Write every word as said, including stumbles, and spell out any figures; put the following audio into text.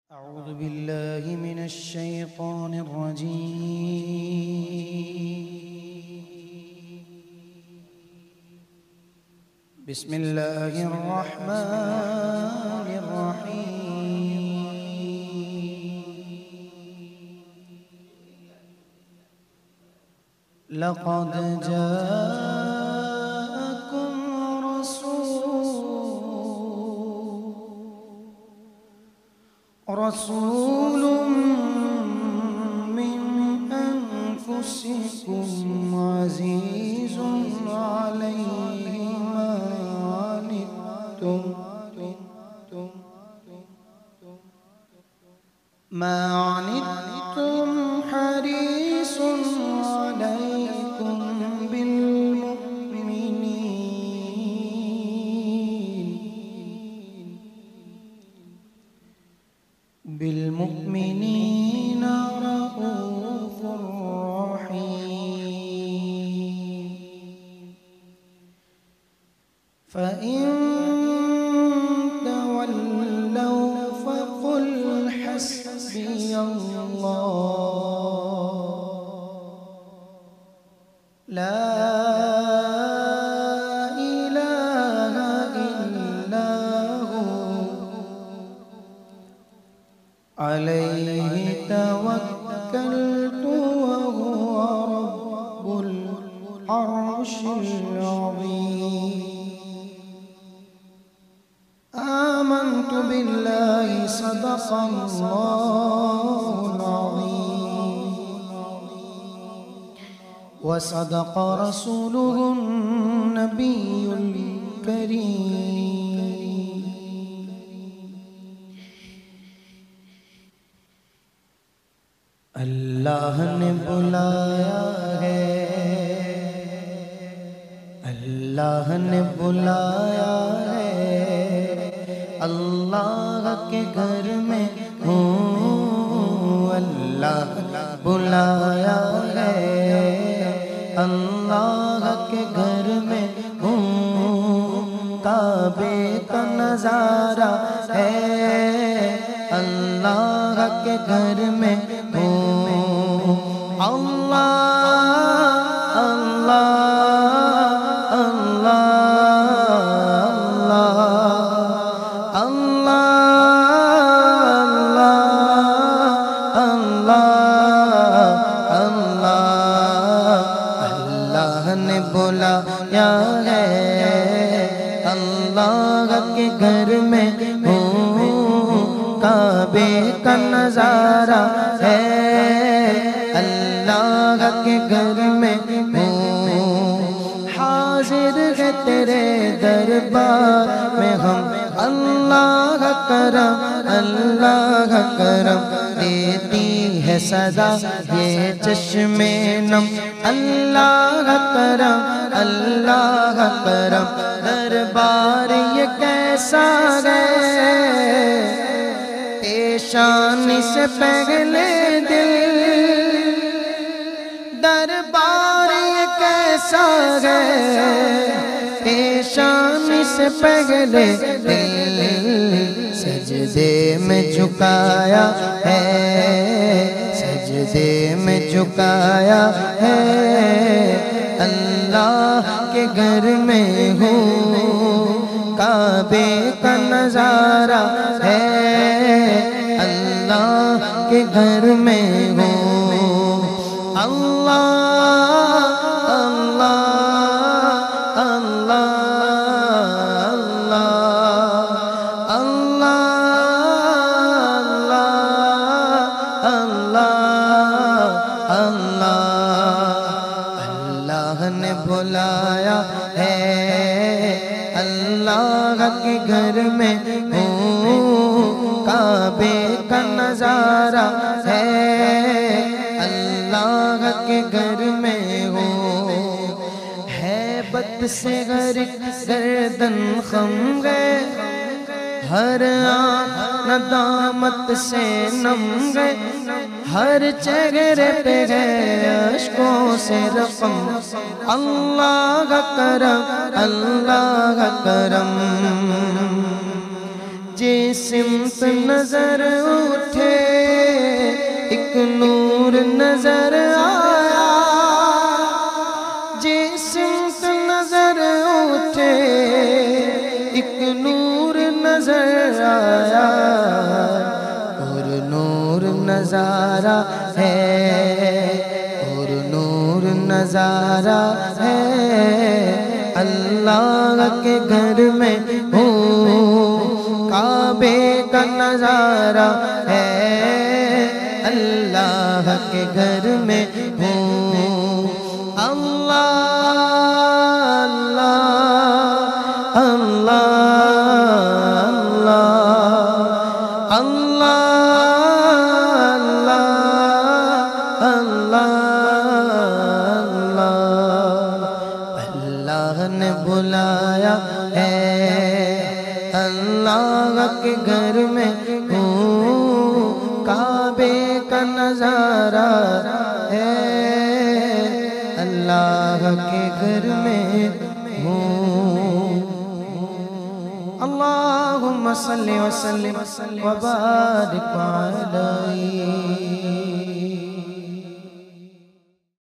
أعوذ بالله من الشيطان الرجيم بسم الله الرحمن الرحيم لقد جاءكم رسول من أنفسكم عزيز عليه ما عنتم ما عنتم حريص عليكم بالمؤمنين رؤوف رحيم فإن تولوا فقل حسبي الله لا عليه توكلت وهو رب العرش العظيم آمنت بالله صدق الله العظيم وصدق رسوله النبي الكريم اللہ نے بلایا ہے اللہ نے بلایا ہے اللہ کے گھر میں ہوں اللہ بلایا ہے اللہ کے گھر میں ہوں کعبے کا نظارہ ہے اللہ کے گھر میں اللہ اللہ اللہ اللہ اللہ اللہ نے بلایا ہے اللہ کے گھر میں ہوں کعبے کا نظارہ ہے اللہ کے گھر میں ہوں حاضر ہے تیرے دربار میں ہم اللہ کرم اللہ کرم دیتی ہے صدا یہ چشم نم اللہ کرم اللہ کرم دربار یہ کیسا ہے پیشانی سے پہلے دل دربار یہ کیسا ہے پیشانی سے پہلے دل سجدے میں جھکایا ہے سجدے میں جھکایا ہے اللہ کے گھر میں ہوں کعبے کا نظارہ ہے اللہ کے گھر میں ہوں اللہ اللہ اللہ اللہ اللہ اللہ اللہ نے بلایا ہے اللہ کے گھر میں ہوں کعبے کا نظارہ ہے اللہ کے گھر میں ہو ہیبت سے غرق گردن خم گئے ہر آنکھ ندامت سے نم گئے ہر چہرے پہ گئے اشکوں سے رقم اللہ کرم اللہ کرم جس سمت نظر نور نظر آیا، جسم نظر اٹھے ایک نور نظر آیا، اور نور نظارہ ہے، اور نور نظارہ ہے، اللہ کے گھر میں ہوں، کعبے کا نظارہ ہے، اللہ کے گھر میں ہوں، اللہ اللہ اللہ اللہ اللہ اللہ اللہ نے بلایا ہے، اللہ کے گھر میں ہوں، کعبے کا نظارہ ہے، اللہ کے گھر میں ہوں۔ اللہم صلی وسلم وبارک علیہ۔